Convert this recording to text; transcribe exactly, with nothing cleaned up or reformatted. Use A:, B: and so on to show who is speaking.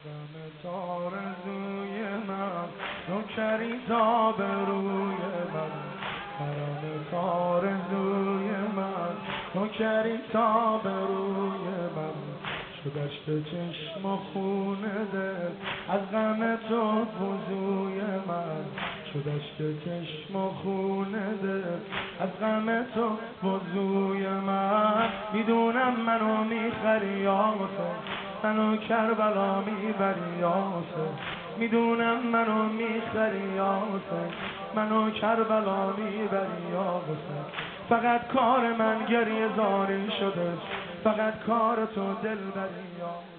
A: غمت آرزوی من، نوکری تا به روی من. غمت آرزوی من، نوکری تا به روی من. شدشت چشم و خون دل از غم تو وضوی من. شدشت چشم و خون دل از غم تو وضوی من. میدونم منو میخری یا حسین، منو کربلا میبری یا حسین. میدونم منو میخری یا حسین، منو کربلا میبری یا حسین. فقط کار من گریه زاری شده، فقط کار تو دل بری یا